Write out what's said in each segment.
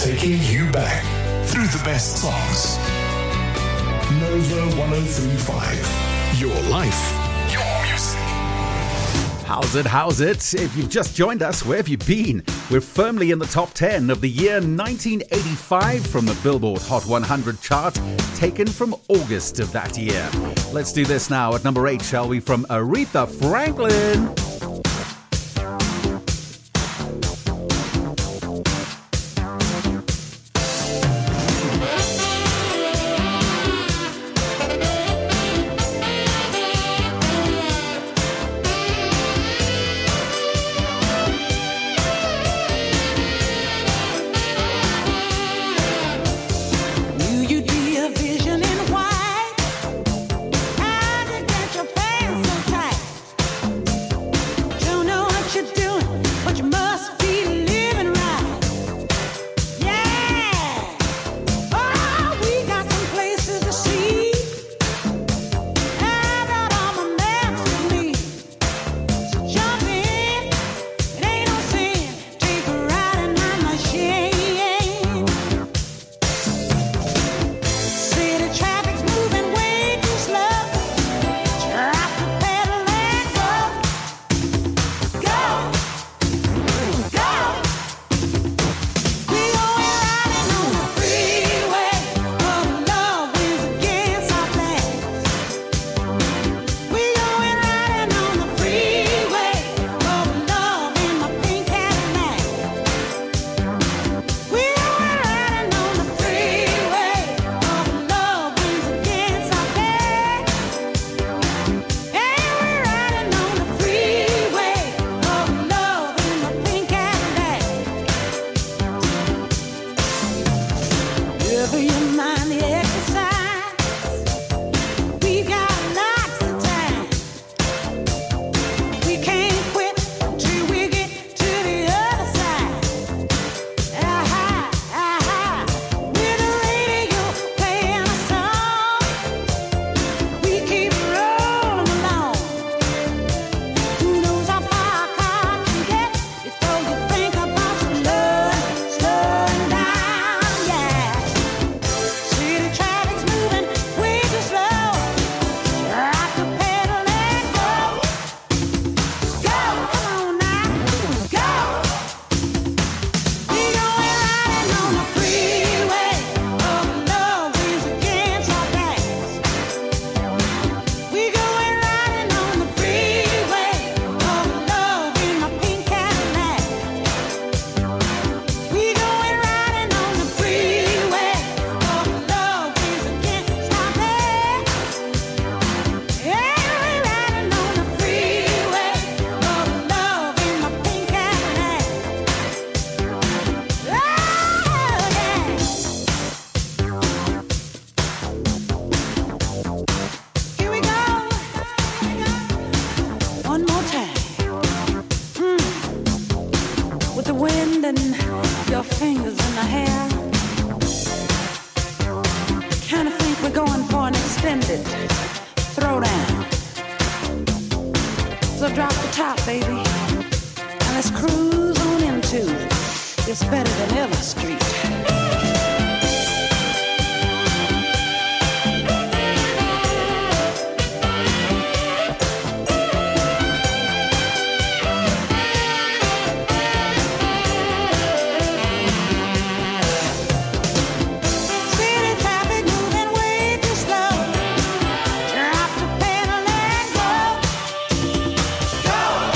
Taking you back through the best songs. Nova 103.5. Your life, your music. How's it? If you've just joined us, where have you been? We're firmly in the top 10 of the year 1985 from the Billboard Hot 100 chart, taken from August of that year. Let's do this now at number 8, shall we, from Aretha Franklin.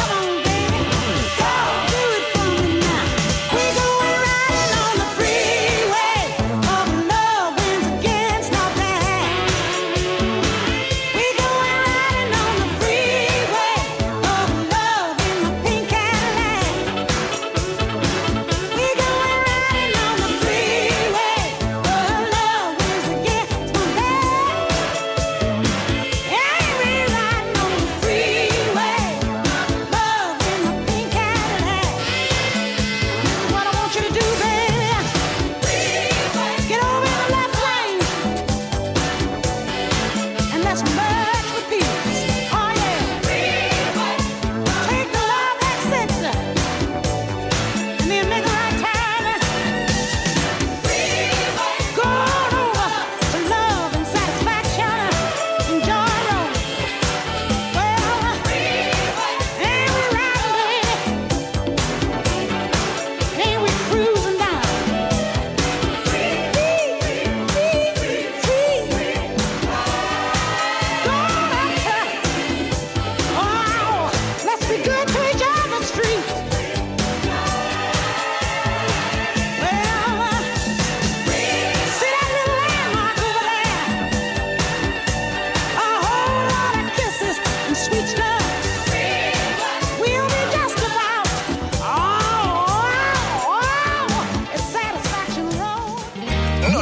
Free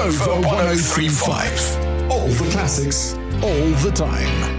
Nova 103.5. All the classics, all the time.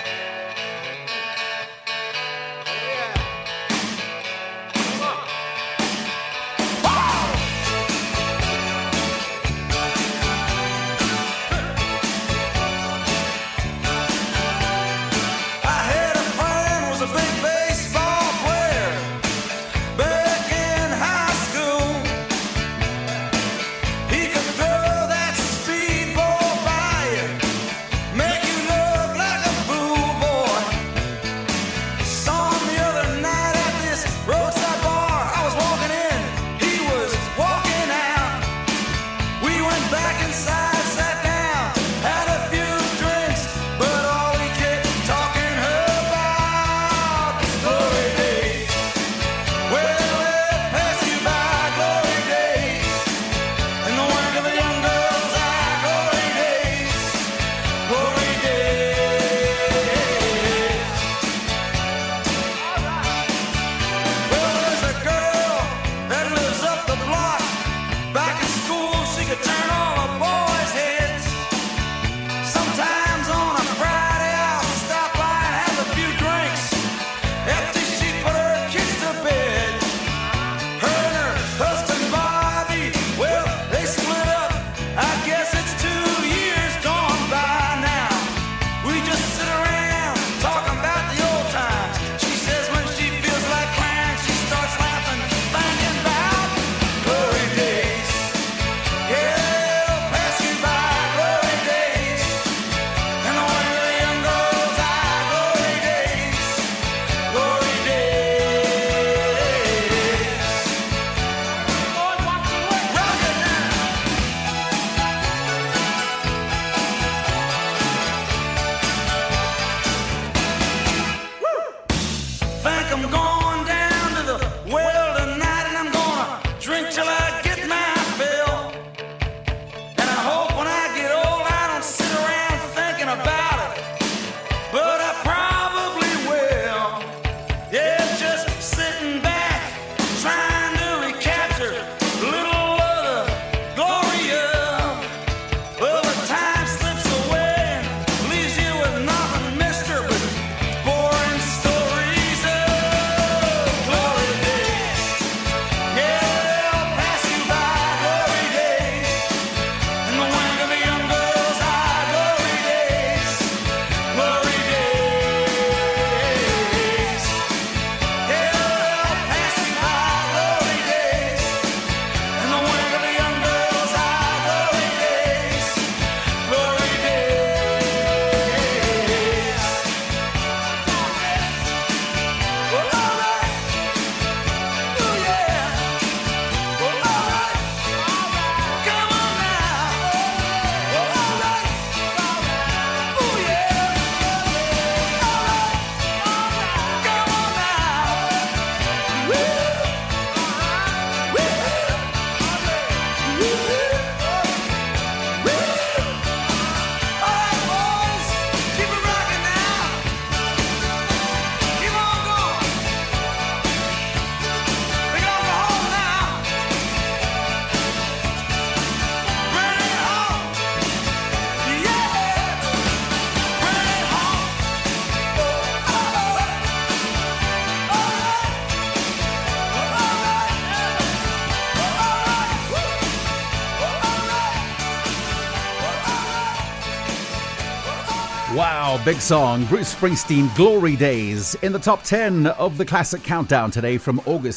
Wow, big song. Bruce Springsteen, Glory Days, in the top 10 of the Classic Countdown today from August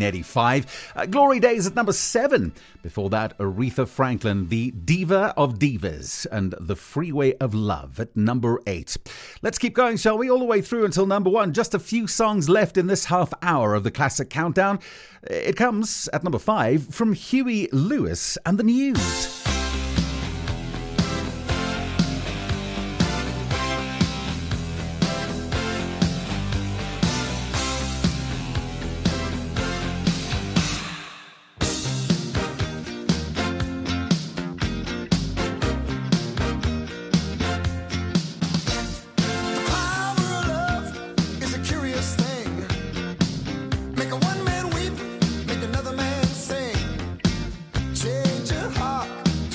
1985. Glory Days at number 7. Before that, Aretha Franklin, the Diva of Divas, and The Freeway of Love at number 8. Let's keep going, shall we? All the way through until number 1. Just a few songs left in this half hour of the Classic Countdown. It comes at number 5 from Huey Lewis and the News. Make a one man weep, make another man sing. Change your heart.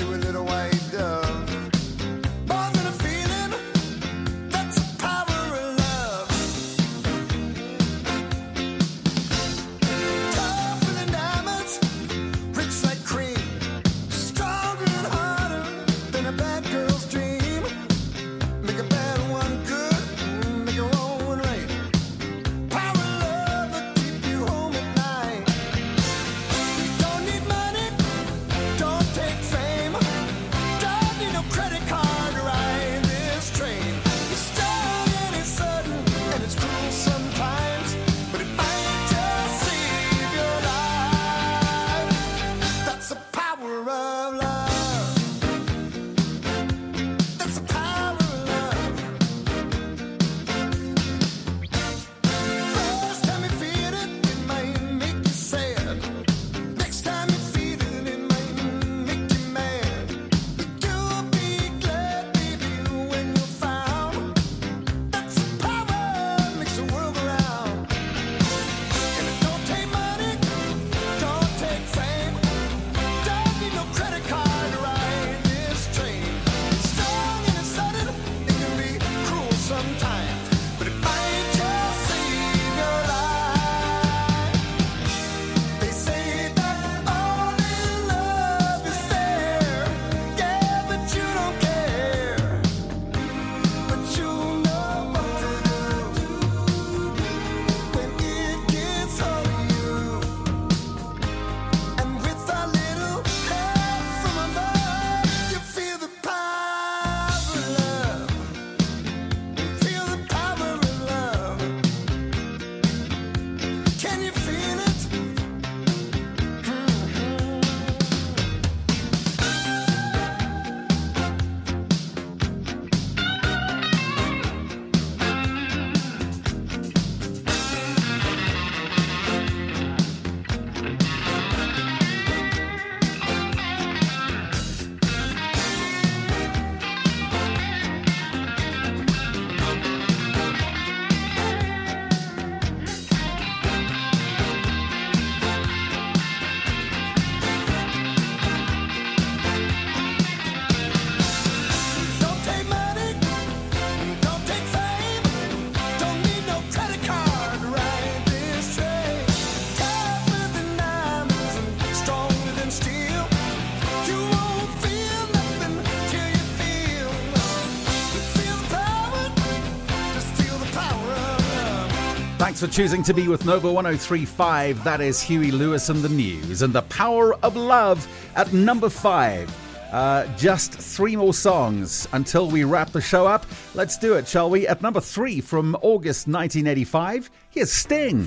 Thanks for choosing to be with Nova 103.5. That is Huey Lewis and the News and The Power of Love at number 5. Just 3 more songs until we wrap the show up. Let's do it, shall we? At number 3 from August 1985, here's Sting.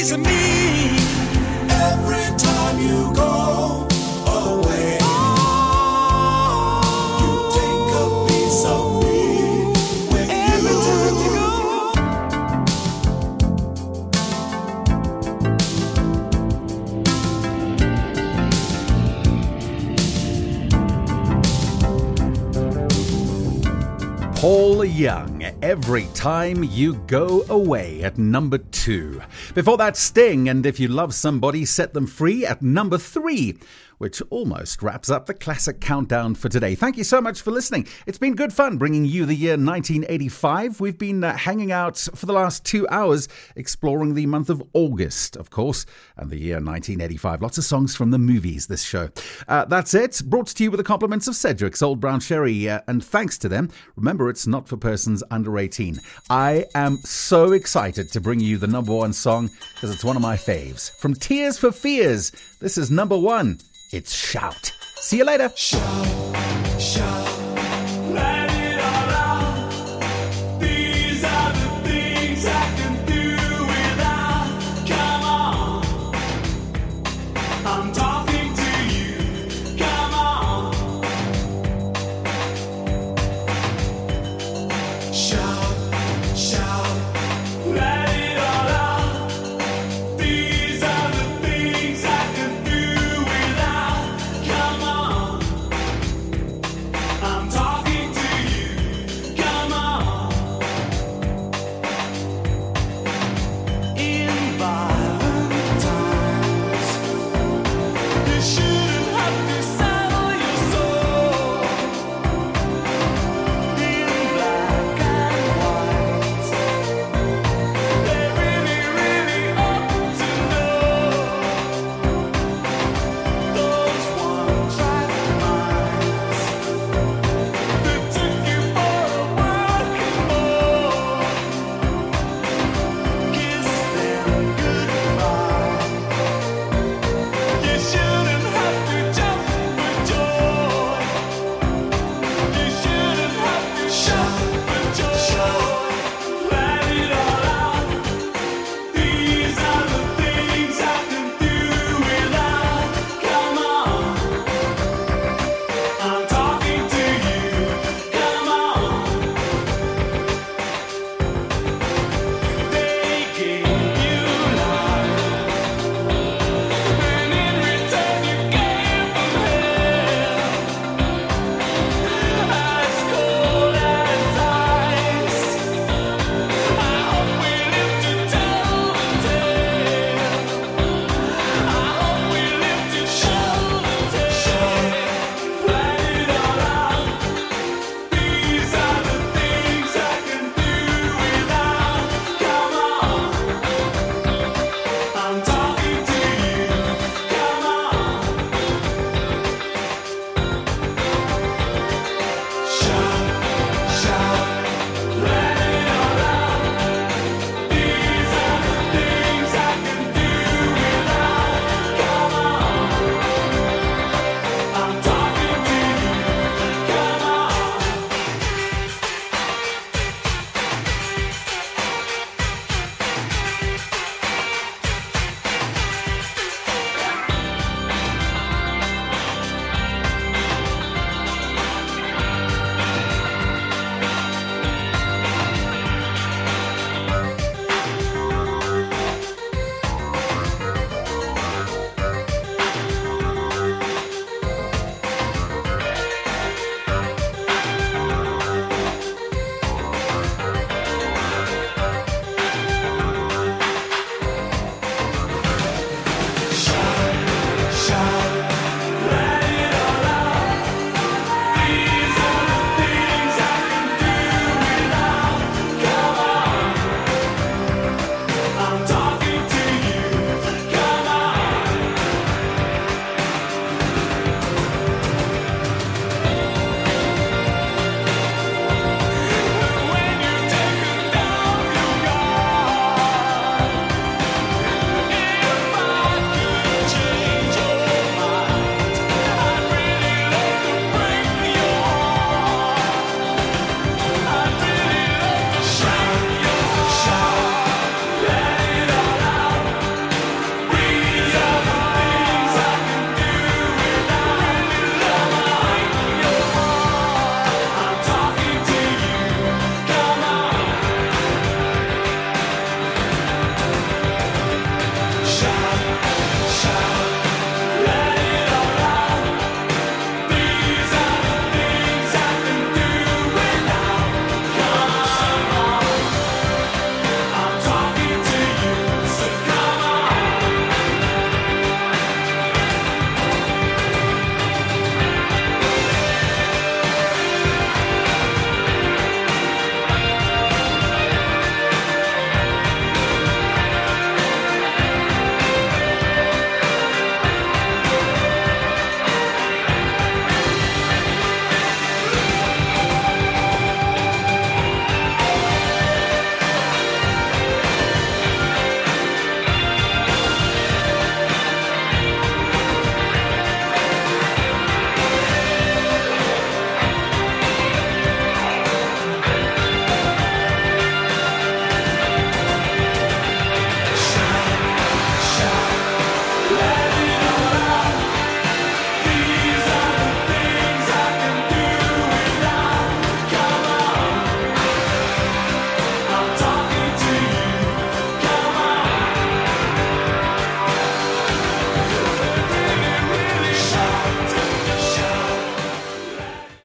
pleasing me. Every time you go away, you take a piece of me with Every time you go. Paul Young, Every Time You Go Away at number 2. Before that, Sting, and If You Love Somebody, Set Them Free at number 3, which almost wraps up the classic countdown for today. Thank you so much for listening. It's been good fun bringing you the year 1985. We've been hanging out for the last 2 hours exploring the month of August, of course, and the year 1985. Lots of songs from the movies, this show. That's it. Brought to you with the compliments of Cedric's Old Brown Sherry, and thanks to them. Remember, it's not for persons under 18. I am so excited to bring you the number 1 song because it's one of my faves. From Tears for Fears, this is number 1. It's Shout. See you later. shout, shout.